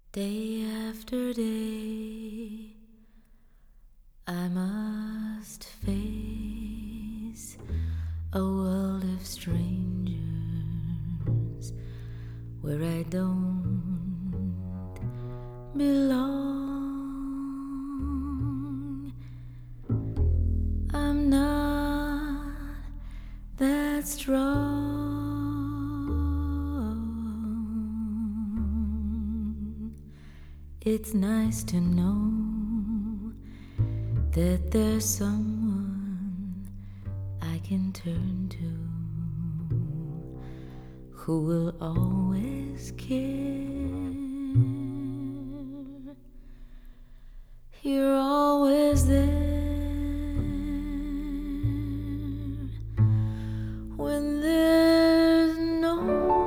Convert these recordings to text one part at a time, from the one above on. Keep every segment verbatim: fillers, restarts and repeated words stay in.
Day after day, I must face a world of strangers where I don't belong. I'm not that strong. It's nice to know that there's someone I can turn to who will always care. You're always there when there's no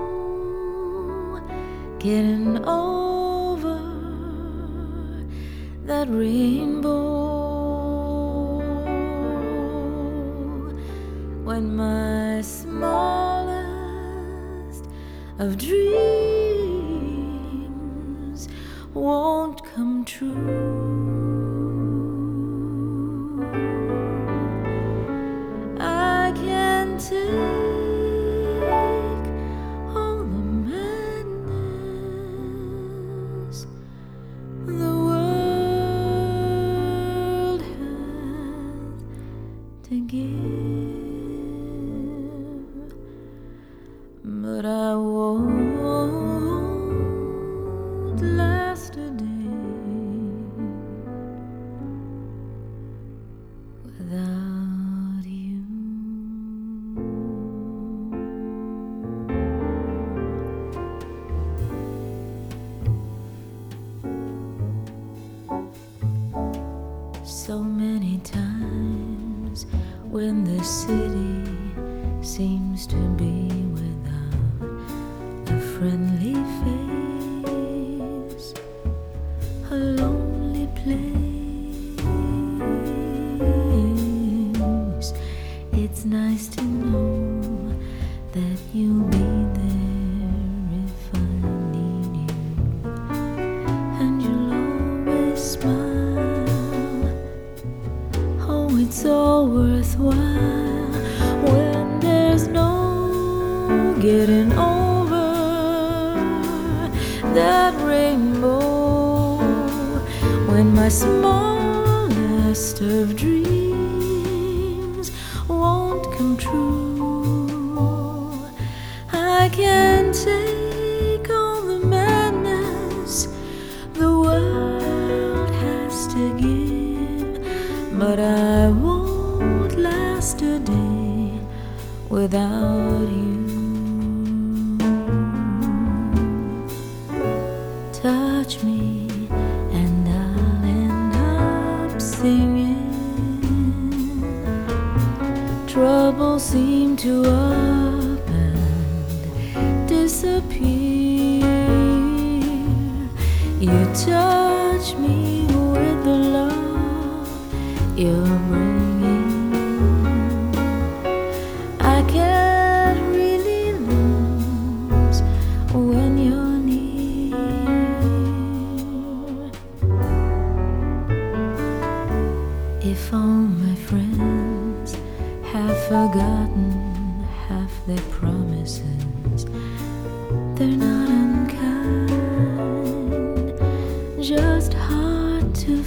getting over that rainbow. When my smallest of dreams won't come true, I can take all the madness the world has to give, but I won't last a day without you. So many times when the city seems to be without a friendly face, a lonely place, it's nice to know that you'll be there if I need you, and you'll always smile. Oh, it's all worthwhile when there's no getting over that rainbow. When my smallest of dreams won't come true, I can take all the madness the world has to give, but I won't last a day without you. Touch me and I'll end up singing. Troubles seem to up and disappear. You touch me with the love you're bringing. I can't really lose when you're near. If all my friends have forgotten half their promises, they're not unkind, just hard to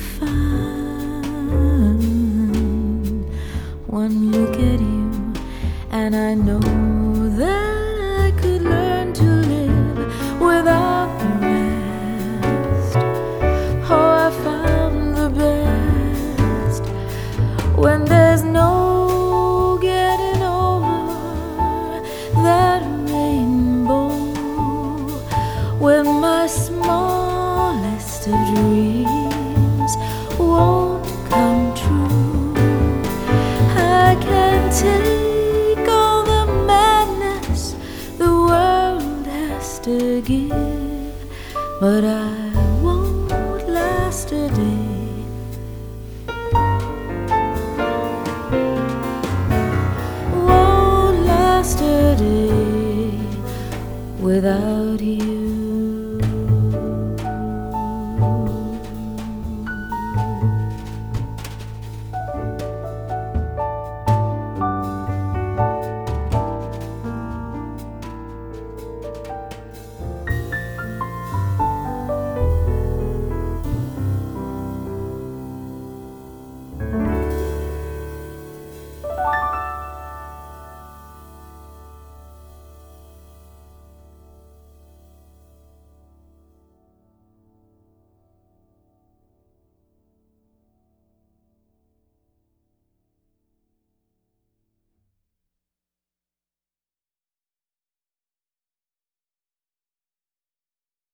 find. One look at you and I know that I could learn to live without the rest. Oh, I found the best when there's no getting over that rainbow. When my smallest of dreams won't come true, I can take all the madness the world has to give, but I won't last a day. Won't last a day without you.